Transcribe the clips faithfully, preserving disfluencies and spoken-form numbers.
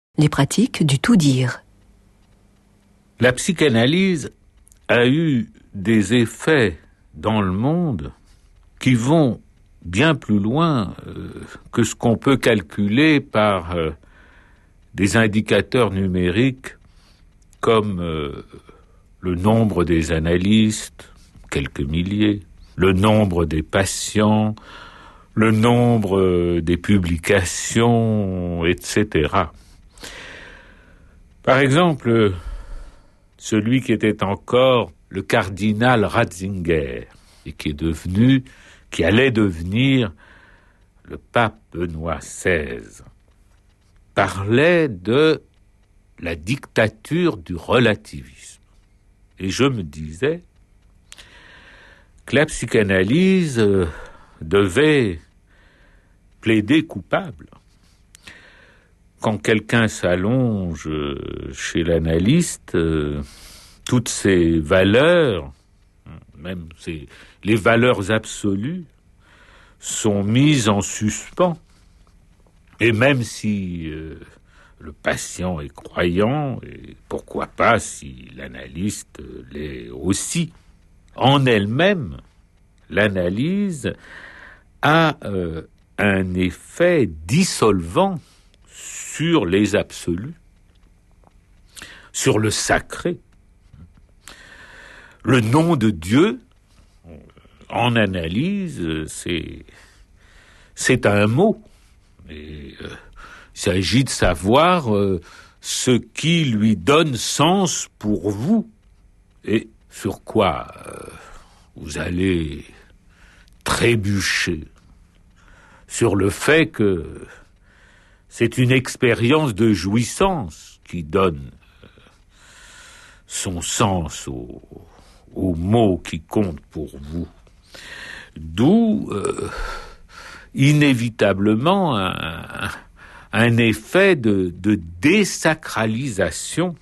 Les pratiques du tout-dire. La psychanalyse a eu des effets dans le monde qui vont bien plus loin euh, que ce qu'on peut calculer par euh, des indicateurs numériques comme euh, le nombre des analystes, quelques milliers, le nombre des patients, le nombre euh, des publications, et cetera. Par exemple, celui qui était encore le cardinal Ratzinger et qui est devenu, qui allait devenir le pape Benoît seize, parlait de la dictature du relativisme. Et je me disais que la psychanalyse euh, devait plaider coupable. Quand quelqu'un s'allonge chez l'analyste, euh, toutes ces valeurs, même ces, les valeurs absolues, sont mises en suspens. Et même si euh, le patient est croyant, et pourquoi pas si l'analyste l'est aussi, en elle-même, l'analyse a euh, un effet dissolvant sur les absolus, sur le sacré. Le nom de Dieu, en analyse, c'est, c'est un mot. Et, euh, il s'agit de savoir euh, ce qui lui donne sens pour vous et sur quoi euh, vous allez trébucher. Sur le fait que c'est une expérience de jouissance qui donne euh, son sens au, au mot qui compte pour vous. D'où, euh, inévitablement, un, un effet de, de désacralisation.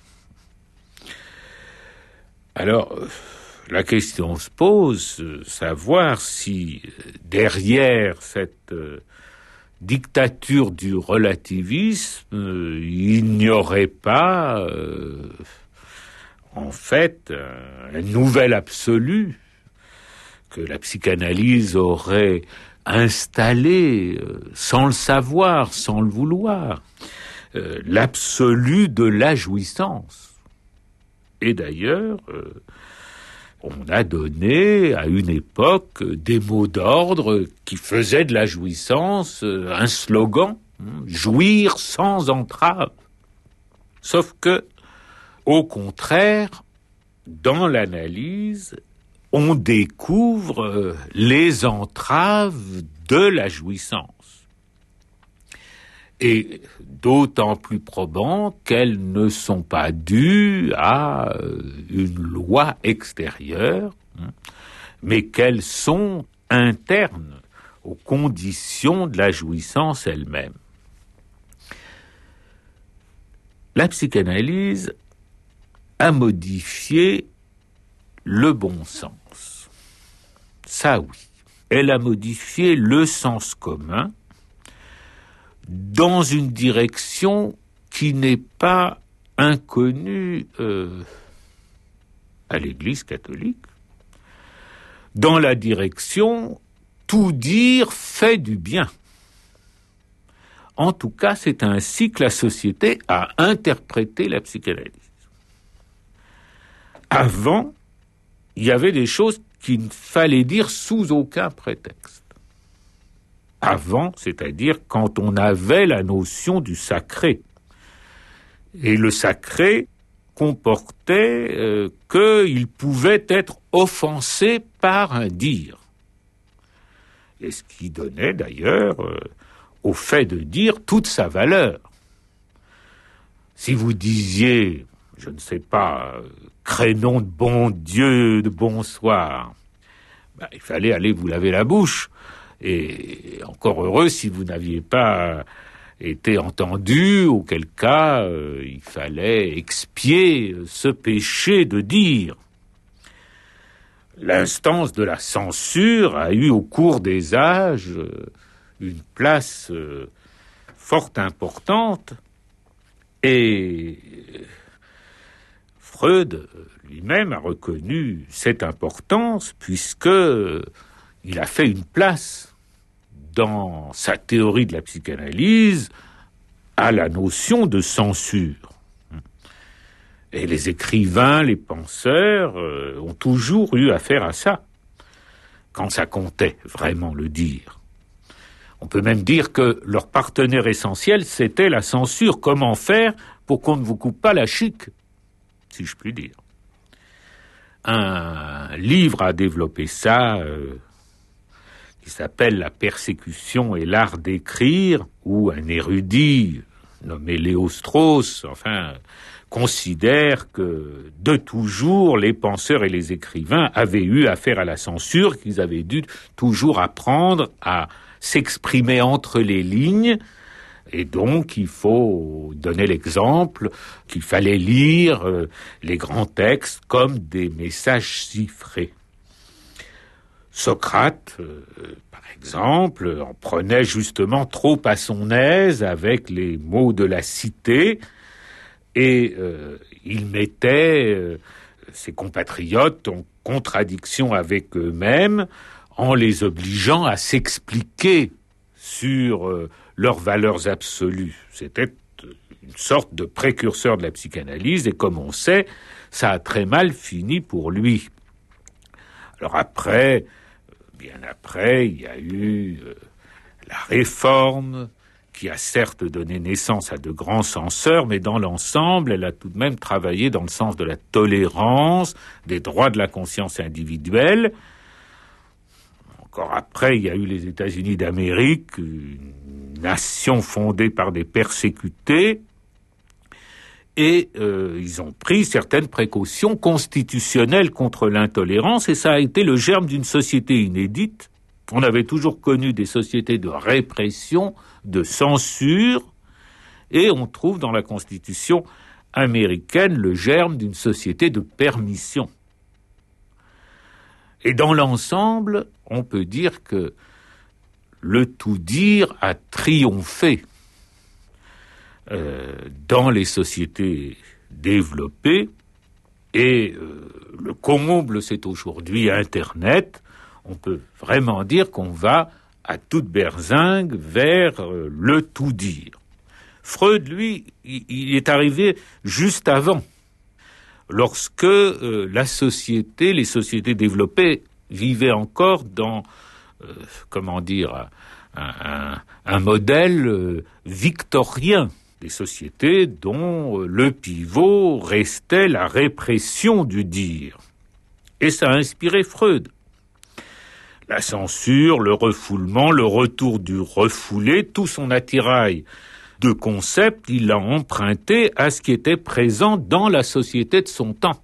Alors, la question se pose, euh, savoir si derrière cette euh, dictature du relativisme, euh, il n'y aurait pas, euh, en fait, un, un nouvel absolu que la psychanalyse aurait installé euh, sans le savoir, sans le vouloir, euh, l'absolu de la jouissance. Et d'ailleurs, euh, on a donné à une époque des mots d'ordre qui faisaient de la jouissance un slogan, jouir sans entrave. Sauf que, au contraire, dans l'analyse, on découvre les entraves de la jouissance. Et d'autant plus probant qu'elles ne sont pas dues à une loi extérieure, mais qu'elles sont internes aux conditions de la jouissance elle-même. La psychanalyse a modifié le bon sens. Ça oui. Elle a modifié le sens commun dans une direction qui n'est pas inconnue euh, à l'Église catholique, dans la direction tout dire fait du bien. En tout cas, c'est ainsi que la société a interprété la psychanalyse. Avant, il y avait des choses qu'il ne fallait dire sous aucun prétexte. Avant, c'est-à-dire quand on avait la notion du sacré. Et le sacré comportait euh, qu'il pouvait être offensé par un dire. Et ce qui donnait d'ailleurs euh, au fait de dire toute sa valeur. Si vous disiez, je ne sais pas, euh, crénom de bon Dieu, de bonsoir, ben, il fallait aller vous laver la bouche. Et encore heureux si vous n'aviez pas été entendu, auquel cas euh, il fallait expier ce péché de dire. L'instance de la censure a eu au cours des âges euh, une place euh, fort importante Et Freud lui-même a reconnu cette importance puisque il a fait une place dans sa théorie de la psychanalyse à la notion de censure. Et les écrivains, les penseurs euh, ont toujours eu affaire à ça, quand ça comptait vraiment le dire. On peut même dire que leur partenaire essentiel, c'était la censure. Comment faire pour qu'on ne vous coupe pas la chic, si je puis dire. Un livre a développé ça, euh, qui s'appelle « La persécution et l'art d'écrire », où un érudit nommé Léo Strauss, enfin, considère que de toujours les penseurs et les écrivains avaient eu affaire à la censure, qu'ils avaient dû toujours apprendre à s'exprimer entre les lignes, et donc il faut donner l'exemple qu'il fallait lire euh, les grands textes comme des messages chiffrés. Socrate, euh, par exemple, en prenait justement trop à son aise avec les mots de la cité, et euh, il mettait euh, ses compatriotes en contradiction avec eux-mêmes en les obligeant à s'expliquer sur euh, leurs valeurs absolues. C'était une sorte de précurseur de la psychanalyse, et comme on sait, ça a très mal fini pour lui. Alors après, bien après, il y a eu euh, la Réforme, qui a certes donné naissance à de grands censeurs, mais dans l'ensemble, elle a tout de même travaillé dans le sens de la tolérance, des droits de la conscience individuelle. Encore après, il y a eu les États-Unis d'Amérique, une nation fondée par des persécutés, et euh, ils ont pris certaines précautions constitutionnelles contre l'intolérance, et ça a été le germe d'une société inédite. On avait toujours connu des sociétés de répression, de censure, et on trouve dans la Constitution américaine le germe d'une société de permission. Et dans l'ensemble, on peut dire que le tout-dire a triomphé euh, dans les sociétés développées, et euh, le comble, c'est aujourd'hui Internet. On peut vraiment dire qu'on va à toute berzingue vers euh, le tout-dire. Freud, lui, il est arrivé juste avant, lorsque euh, la société, les sociétés développées vivaient encore dans, euh, comment dire, un, un, un modèle euh, victorien, des sociétés dont euh, le pivot restait la répression du dire. Et ça a inspiré Freud. La censure, le refoulement, le retour du refoulé, tout son attirail de concepts, il l'a emprunté à ce qui était présent dans la société de son temps.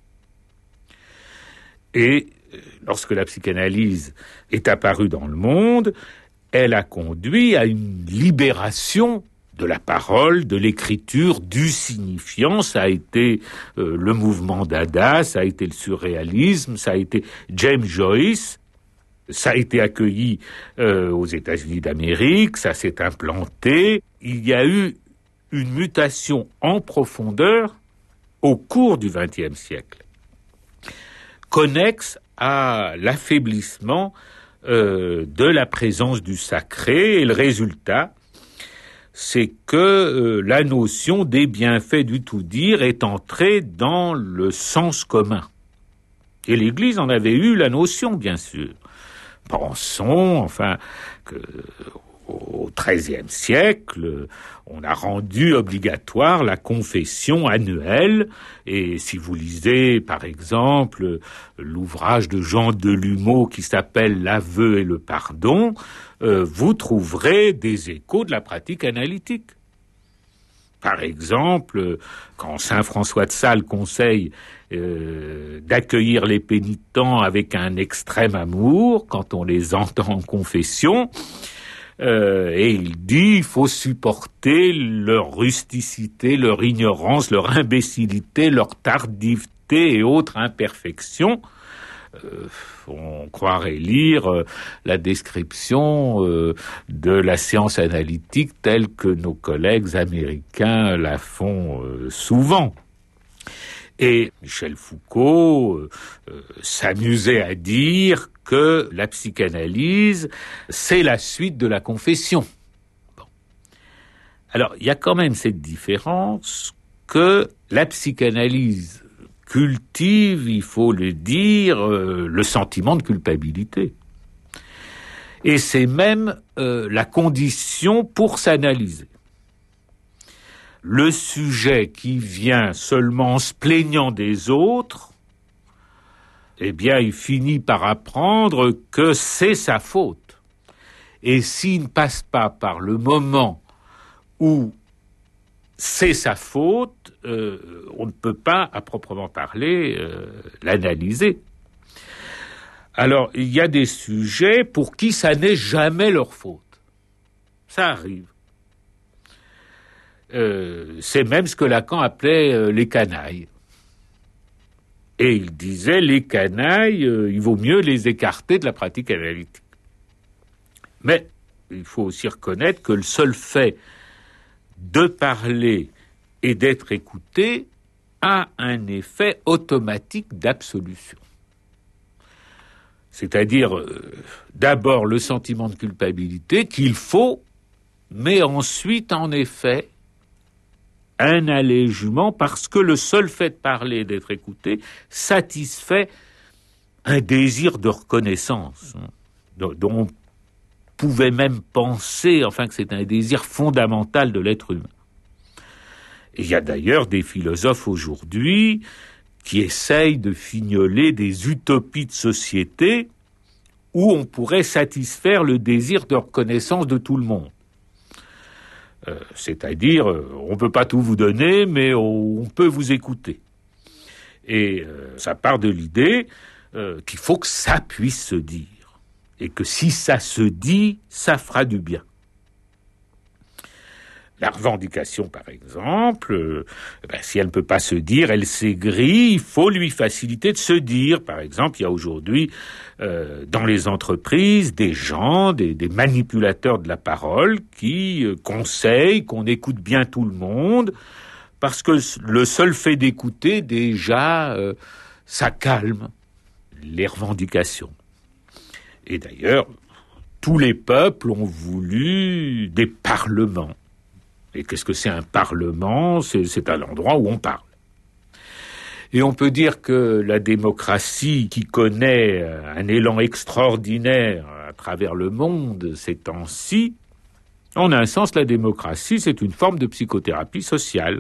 Et lorsque la psychanalyse est apparue dans le monde, elle a conduit à une libération de la parole, de l'écriture, du signifiant. Ça a été euh, le mouvement Dada, ça a été le surréalisme, ça a été James Joyce. Ça a été accueilli euh, aux États-Unis d'Amérique, ça s'est implanté. Il y a eu une mutation en profondeur au cours du vingtième siècle, connexe à l'affaiblissement euh, de la présence du sacré. Et le résultat, c'est que euh, la notion des bienfaits du tout-dire est entrée dans le sens commun. Et l'Église en avait eu la notion, bien sûr. Pensons, enfin, que au treizième siècle, on a rendu obligatoire la confession annuelle, et si vous lisez, par exemple, l'ouvrage de Jean Delumeau qui s'appelle « L'aveu et le pardon », euh, vous trouverez des échos de la pratique analytique. Par exemple, quand saint François de Sales conseille euh, d'accueillir les pénitents avec un extrême amour, quand on les entend en confession, euh, et il dit il faut supporter leur rusticité, leur ignorance, leur imbécilité, leur tardiveté et autres imperfections. Euh, on croirait lire euh, la description euh, de la science analytique telle que nos collègues américains la font euh, souvent. Et Michel Foucault euh, euh, s'amusait à dire que la psychanalyse, c'est la suite de la confession. Bon. Alors, il y a quand même cette différence que la psychanalyse cultive, il faut le dire, euh, le sentiment de culpabilité. Et c'est même euh, la condition pour s'analyser. Le sujet qui vient seulement en se plaignant des autres, eh bien, il finit par apprendre que c'est sa faute. Et s'il ne passe pas par le moment où c'est sa faute, euh, on ne peut pas, à proprement parler, euh, l'analyser. Alors, il y a des sujets pour qui ça n'est jamais leur faute. Ça arrive. Euh, c'est même ce que Lacan appelait euh, les canailles. Et il disait, les canailles, euh, il vaut mieux les écarter de la pratique analytique. Mais il faut aussi reconnaître que le seul fait de parler et d'être écouté a un effet automatique d'absolution. C'est-à-dire, euh, d'abord le sentiment de culpabilité qu'il faut, mais ensuite, en effet, un allègement parce que le seul fait de parler et d'être écouté satisfait un désir de reconnaissance, hein, dont on pouvait même penser, enfin, que c'est un désir fondamental de l'être humain. Et il y a d'ailleurs des philosophes aujourd'hui qui essayent de fignoler des utopies de société où on pourrait satisfaire le désir de reconnaissance de tout le monde. Euh, c'est-à-dire, euh, on ne peut pas tout vous donner, mais on, on peut vous écouter. Et euh, ça part de l'idée euh, qu'il faut que ça puisse se dire. Et que si ça se dit, ça fera du bien. La revendication, par exemple, euh, ben, si elle ne peut pas se dire, elle s'aigrit, il faut lui faciliter de se dire. Par exemple, il y a aujourd'hui, euh, dans les entreprises, des gens, des, des manipulateurs de la parole qui euh, conseillent qu'on écoute bien tout le monde, parce que le seul fait d'écouter, déjà, euh, ça calme les revendications. Et d'ailleurs, tous les peuples ont voulu des parlements. Et qu'est-ce que c'est un parlement ? C'est, c'est à l'endroit où on parle. Et on peut dire que la démocratie, qui connaît un élan extraordinaire à travers le monde ces temps-ci, en un sens, la démocratie, c'est une forme de psychothérapie sociale.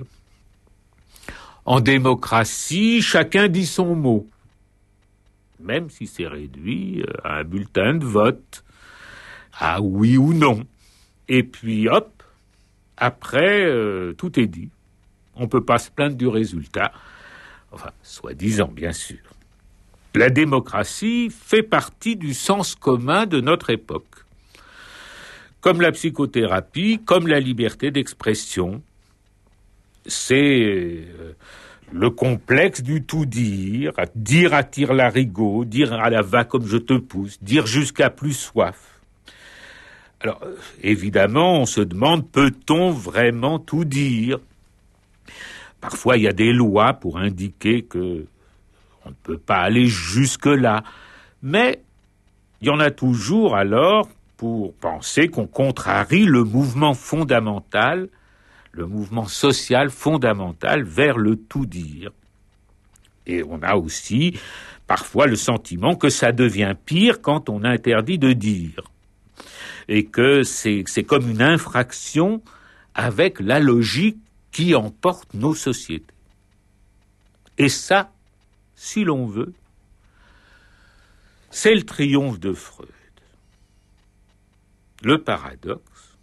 En démocratie, chacun dit son mot, même si c'est réduit à un bulletin de vote, à oui ou non. Et puis, hop, après, euh, tout est dit. On ne peut pas se plaindre du résultat. Enfin, soi-disant, bien sûr. La démocratie fait partie du sens commun de notre époque. Comme la psychothérapie, comme la liberté d'expression. C'est euh, le complexe du tout dire. Dire à tire-larigot, dire à la va comme je te pousse, dire jusqu'à plus soif. Alors, évidemment, on se demande, peut-on vraiment tout dire ? Parfois, il y a des lois pour indiquer que on ne peut pas aller jusque-là. Mais il y en a toujours, alors, pour penser qu'on contrarie le mouvement fondamental, le mouvement social fondamental vers le tout dire. Et on a aussi, parfois, le sentiment que ça devient pire quand on interdit de dire. Et que c'est, c'est comme une infraction avec la logique qui emporte nos sociétés. Et ça, si l'on veut, c'est le triomphe de Freud. Le paradoxe,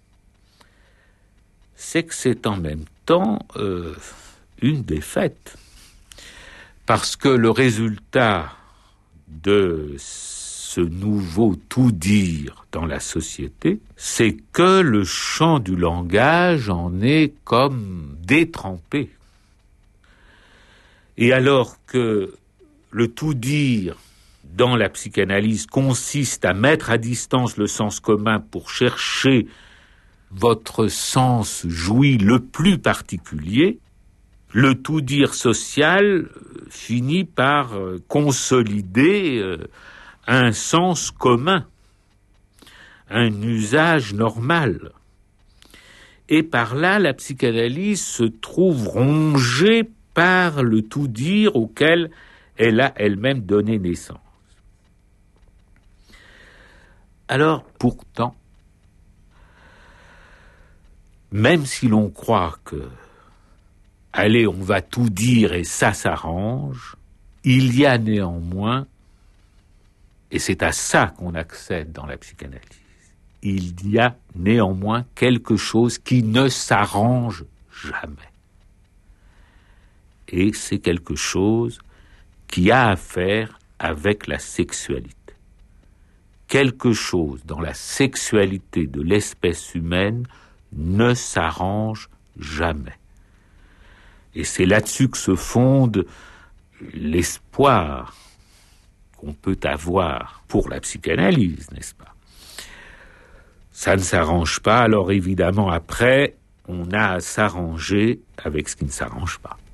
c'est que c'est en même temps euh, une défaite. Parce que le résultat de ce nouveau tout-dire dans la société, c'est que le champ du langage en est comme détrempé. Et alors que le tout-dire dans la psychanalyse consiste à mettre à distance le sens commun pour chercher votre sens joui le plus particulier, le tout-dire social finit par consolider un sens commun, un usage normal. Et par là, la psychanalyse se trouve rongée par le tout-dire auquel elle a elle-même donné naissance. Alors, pourtant, même si l'on croit que, allez, on va tout dire et ça s'arrange, il y a néanmoins, et c'est à ça qu'on accède dans la psychanalyse, il y a néanmoins quelque chose qui ne s'arrange jamais. Et c'est quelque chose qui a à faire avec la sexualité. Quelque chose dans la sexualité de l'espèce humaine ne s'arrange jamais. Et c'est là-dessus que se fonde l'espoir qu'on peut avoir pour la psychanalyse, n'est-ce pas? Ça ne s'arrange pas, alors évidemment après, on a à s'arranger avec ce qui ne s'arrange pas.